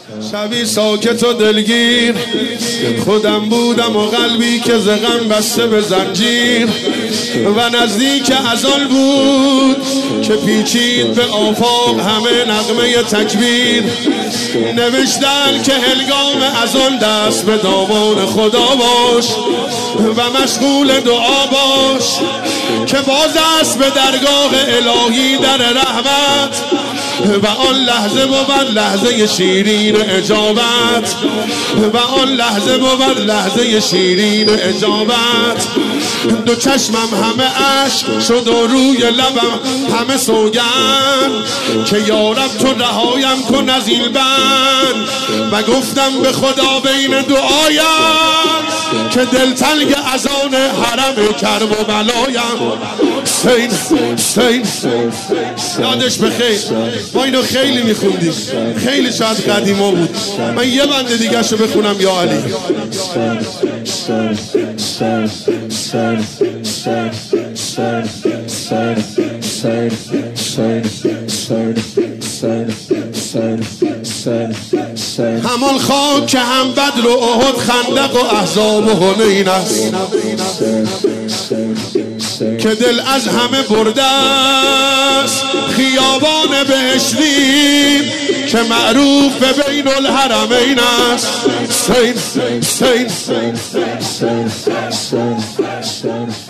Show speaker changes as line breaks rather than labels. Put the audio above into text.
شبی ساکت و دلگیر خودم بودم و قلبی که ز غم بسته به زنجیر و نزدیک اذان بود که پیچید به آفاق همه نغمه تکبیر. نوشتن که هنگام اذان دست به دامان خدا باش و مشغول دعا باش که باز است به درگاه الهی در رحمت و آن لحظه بود لحظه شیرین اجابت و آن لحظه بود لحظه شیرین اجابت. دو چشمم همه اشک شد و روی لبم همه سوگند که یارب تو رهایم کن از این بند و گفتم به خدا بین دعایم که دلتنگ از آن حرم کرب و بلایم. سین یادش بخیر، ما اینو خیلی میخوندیم، خیلی شاید قدیما بود. من یه بند دیگه شو بخونم یا علی. همان خاک که هم بدر و احد خندق و احزاب و حنین است که دل از همه برده است. خیابان بهشتی که معروف به بین الحرمین است. سین